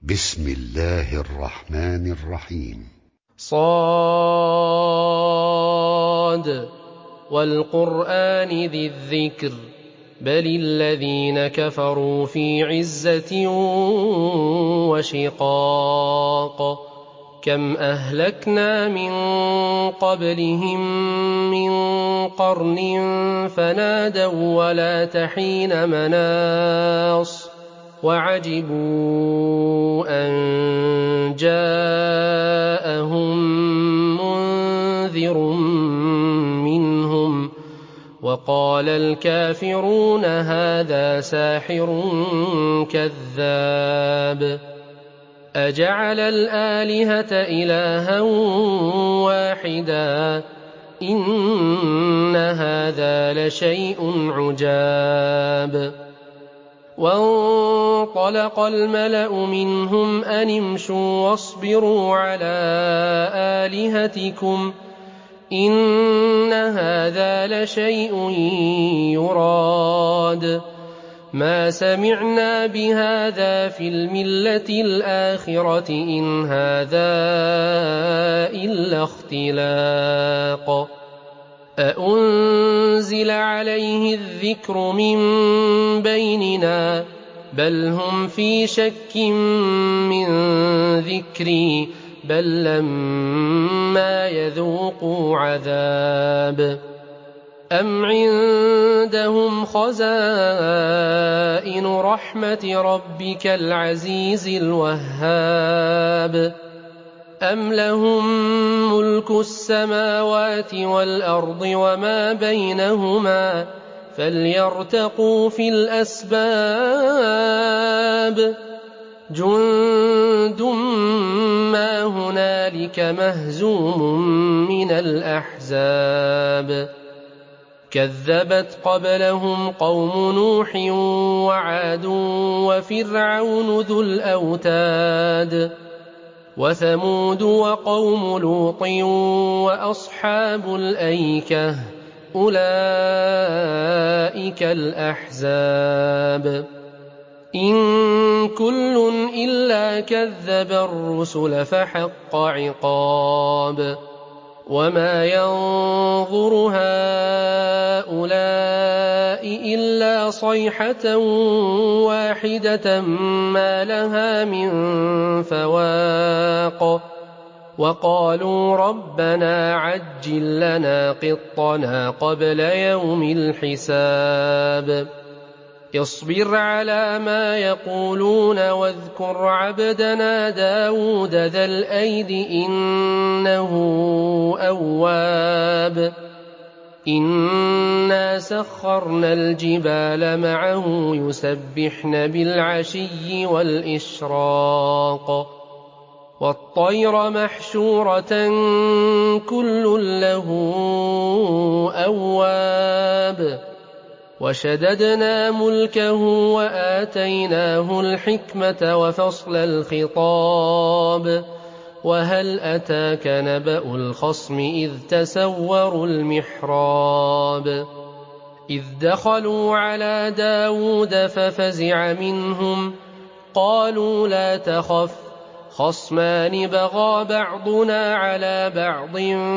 بسم الله الرحمن الرحيم. صاد والقرآن ذي الذكر بل الذين كفروا في عزة وشقاق كم أهلكنا من قبلهم من قرن فنادوا ولا تحين مناص وعجبوا أن جاءهم منذر منهم وقال الكافرون هذا ساحر كذاب أجعل الآلهة إلها واحدا إن هذا لشيء عجاب وانطلق الملأ منهم أن امشوا واصبروا على آلهتكم إن هذا لشيء يراد ما سمعنا بهذا في الملة الآخرة إن هذا إلا اختلاق أأنزل عليه الذكر من بيننا بل هم في شك من ذكري بل لما يذوقوا عذاب أم عندهم خزائن رحمة ربك العزيز الوهاب أم لهم ملك السماوات والأرض وما بينهما فليرتقوا في الأسباب جند ما هنالك مهزوم من الأحزاب كذبت قبلهم قوم نوح وعاد وفرعون ذو الأوتاد وثمود وقوم لوط وأصحاب الأيكة أولئك الأحزاب إن كل إلا كذب الرسل فحق عقاب وما ينظر هؤلاء إلا صيحة واحدة ما لها من فواق وقالوا ربنا عجل لنا قطنا قبل يوم الحساب اصبر على ما يقولون واذكر عبدنا داود ذا الأيد إنه أواب إنا سخرنا الجبال معه يسبحن بالعشي والإشراق والطير محشورة كل له أواب وشددنا ملكه وآتيناه الحكمة وفصل الخطاب وهل أتاك نبأ الخصم إذ تسوروا المحراب إذ دخلوا على داود ففزع منهم قالوا لا تخف خصمان بغى بعضنا على بعض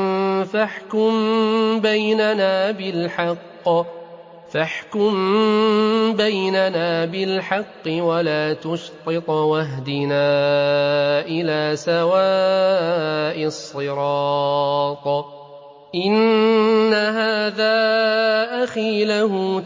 فاحكم بيننا بالحق ولا تشطط واهدنا إلى سواء الصراط إن هذا أخي له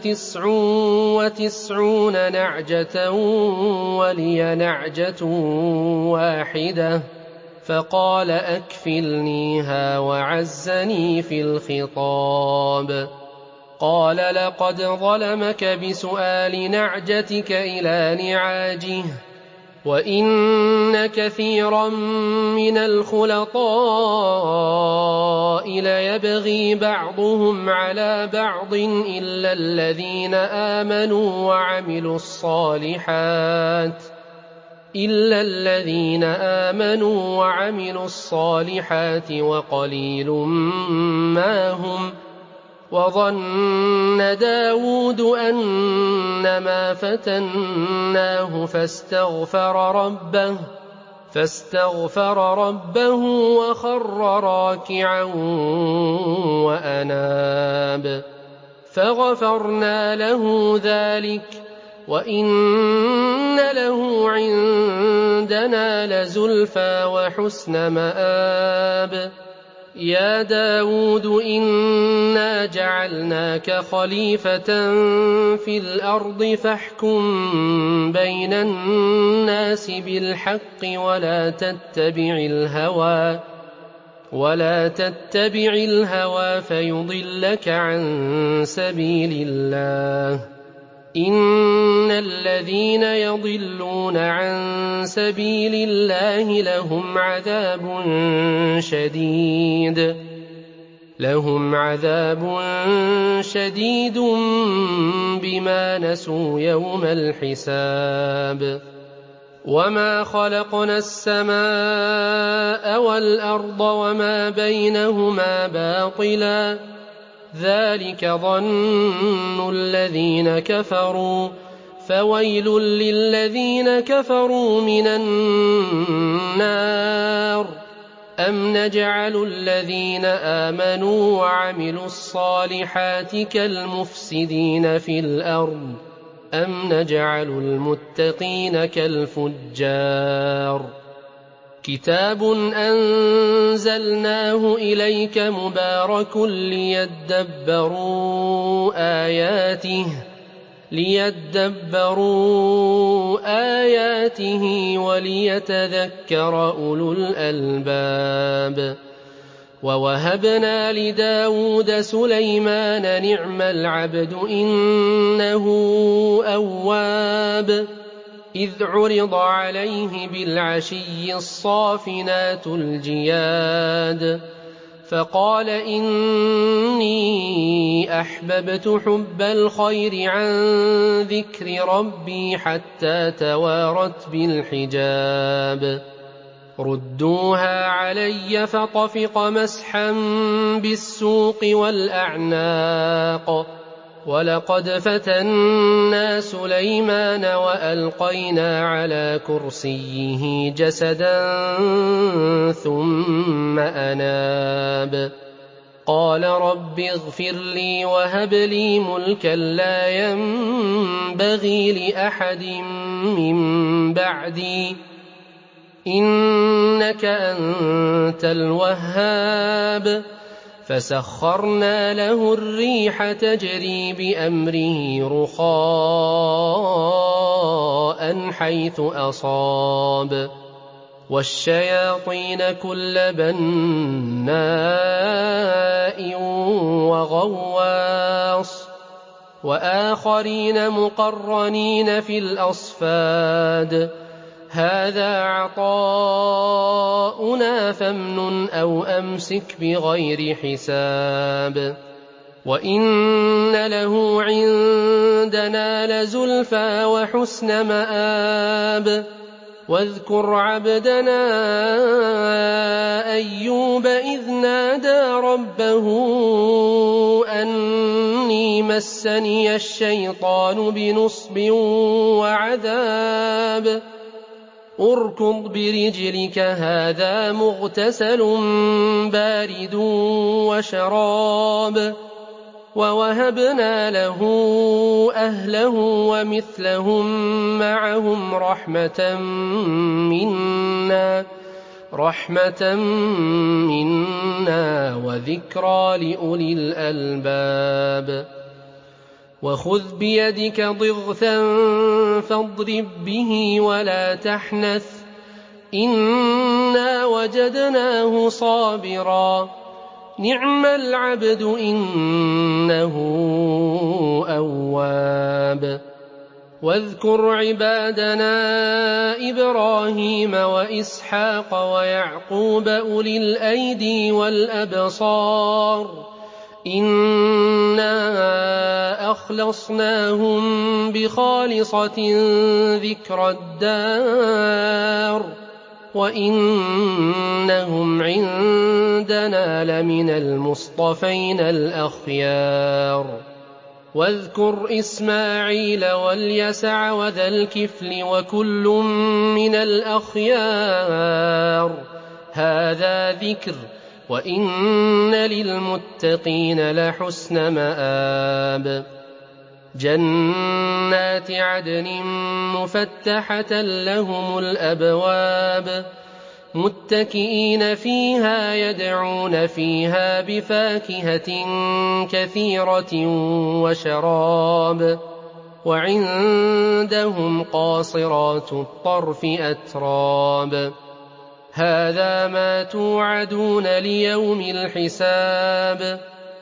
99 نعجة ولي نعجة واحدة فقال أكفلنيها وعزني في الخطاب قال لقد ظلمك بسؤال نعجتك إلى نعاجه وإن كثيرا من الخلطاء ليبغي بعضهم على بعض إلا الذين آمنوا وعملوا الصالحات وقليل ما هم وظن داود أنما فتناه فاستغفر ربه وخر راكعا وأناب فغفرنا له ذلك وإن له عندنا لزلفى وحسن مآب يا داود إنا جعلناك خليفة في الأرض فاحكم بين الناس بالحق ولا تتبع الهوى فيضلك عن سبيل الله إن الذين يضلون عن سبيل الله لهم عذاب شديد بما نسوا يوم الحساب وما خلقنا السماء والأرض وما بينهما باطلا ذلك ظن الذين كفروا فويل للذين كفروا من النار أم نجعل الذين آمنوا وعملوا الصالحات كالمفسدين في الأرض أم نجعل المتقين كالفجار كتاب أنزلناه إليك مبارك ليدبروا آياته وليتذكر أولو الألباب ووهبنا لداود سليمان نعم العبد إنه أواب إذ عرض عليه بالعشي الصافنات الجياد فقال إني أحببت حب الخير عن ذكر ربي حتى توارت بالحجاب ردوها علي فطفق مسحا بالسوق والأعناق ولقد فتنا سليمان وألقينا على كرسيه جسدا ثم أناب قال رب اغفر لي وهب لي ملكا لا ينبغي لأحد من بعدي إنك أنت الوهاب فسخرنا له الريح تجري بأمره رخاء حيث أصاب والشياطين كل بناء وغواص وآخرين مقرنين في الأصفاد هذا عطاؤنا فامنن أو أمسك بغير حساب وإن له عندنا لزلفى وحسن مآب واذكر عبدنا أيوب إذ نادى ربه أني مسني الشيطان بنصب وعذاب اركض برجلك هذا مغتسل بارد وشراب ووهبنا له أهله ومثلهم معهم رحمة منا وذكرى لأولي الألباب وخذ بيدك ضغثا فاضرب به ولا تحنث إنا وجدناه صابرا نعم العبد إنه أواب واذكر عبادنا إبراهيم وإسحاق ويعقوب أولي الأيدي والأبصار إنا أخلصناهم بخالصة ذكر الدار وإنهم عندنا عندنا لمن المصطفين الأخيار واذكر إسماعيل واليسع وذا الكفل وكل من الأخيار هذا ذكر وإن للمتقين لحسن مآب جنات عدن مفتحة لهم الأبواب متكئين فيها يدعون فيها بفاكهة كثيرة وشراب وعندهم قاصرات الطرف أتراب هذا ما توعدون ليوم الحساب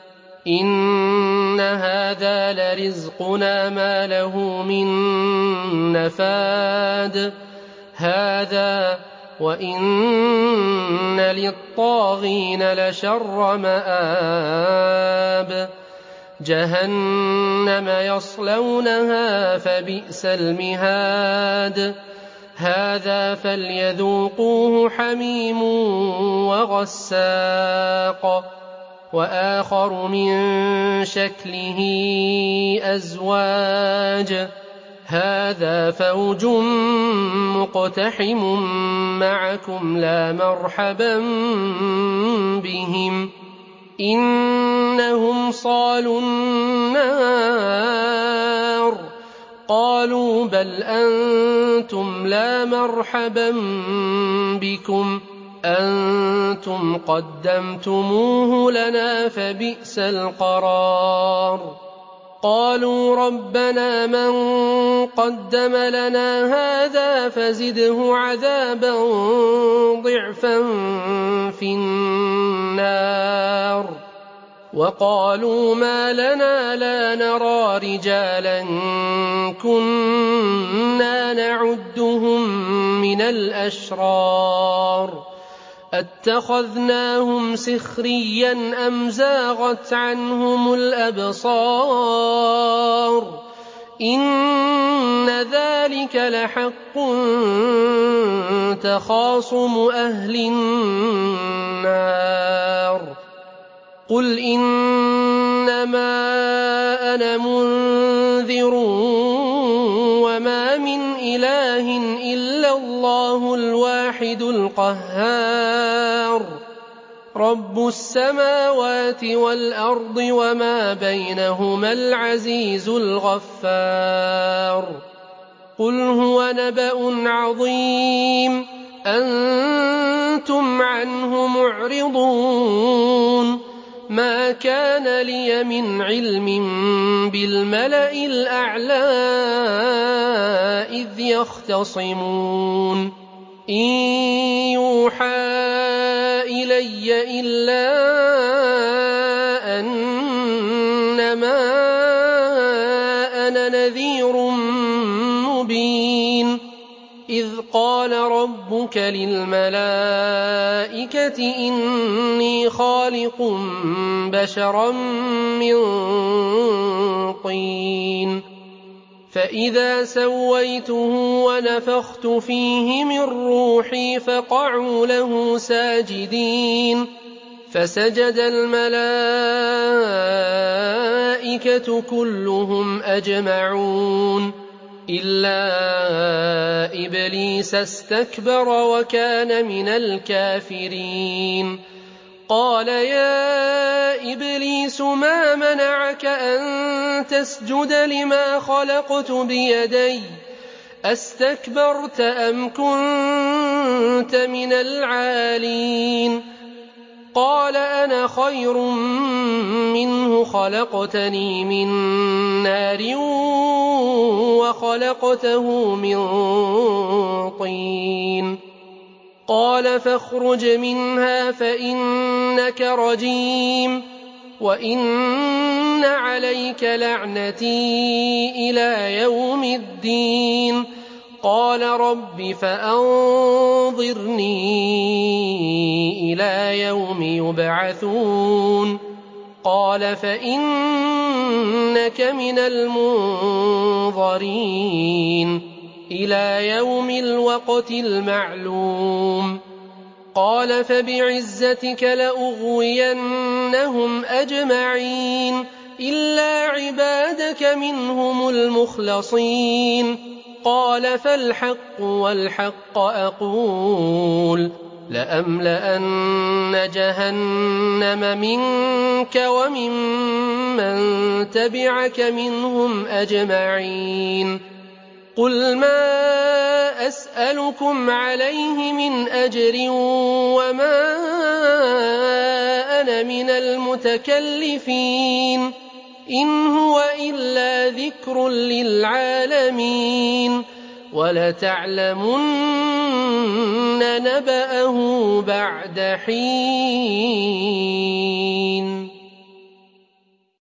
إن هذا لرزقنا ما له من نفاد هذا وإن للطاغين لشر مآب جهنم يصلونها فبئس المهاد هذا فليذوقوه حميم وغساق وآخر من شكله أزواج هذا فوج مقتحم معكم لا مرحبا بهم إنهم صالوا النار قالوا بل أنتم لا مرحبا بكم أنتم قدمتموه لنا فبئس القرار قالوا ربنا من قدم لنا هذا فزده عذابا ضعفا في النار وقالوا ما لنا لا نرى رجالا كنا نعدهم من الأشرار اتخذناهم سخريا أم زاغت عنهم الأبصار إن ذلك لحق تخاصم أهل النار قل إنما أنا منذر وما من إله إلا الله الواحد القهار رب السماوات والأرض وما بينهما العزيز الغفار قل هو نبأ عظيم أنتم عنه معرضون ما كان لي من علم بالملأ الأعلى إذ يختصمون إن يوحى إلي إلا أنما أنا نذير مبين إذ قال ربك للملائكة إني خالق بشرا من طين فإذا سويته ونفخت فيه من روحي فقعوا له ساجدين فسجد الملائكة كلهم أجمعون إلا إبليس استكبر وكان من الكافرين قال يا إبليس ما منعك أن تسجد لما خلقت بيدي أستكبرت أم كنت من العالين قال أنا خير منه خلقتني من نار وخلقته من طين قال فاخرج منها فإنك رجيم وإن عليك لعنتي إلى يوم الدين قال رب فأنظرني إلى يوم يبعثون قال فإنك من المنظرين إلى يوم الوقت المعلوم قال فبعزتك لأغوينهم أجمعين إلا عبادك منهم المخلصين قال فالحق والحق أقول لأملأن جهنم منك وممن تبعك منهم أجمعين قل ما أسألكم عليه من أجر وما أنا من المتكلفين إن هو إلا ذكر للعالمين ولتعلمن نبأه بعد حين.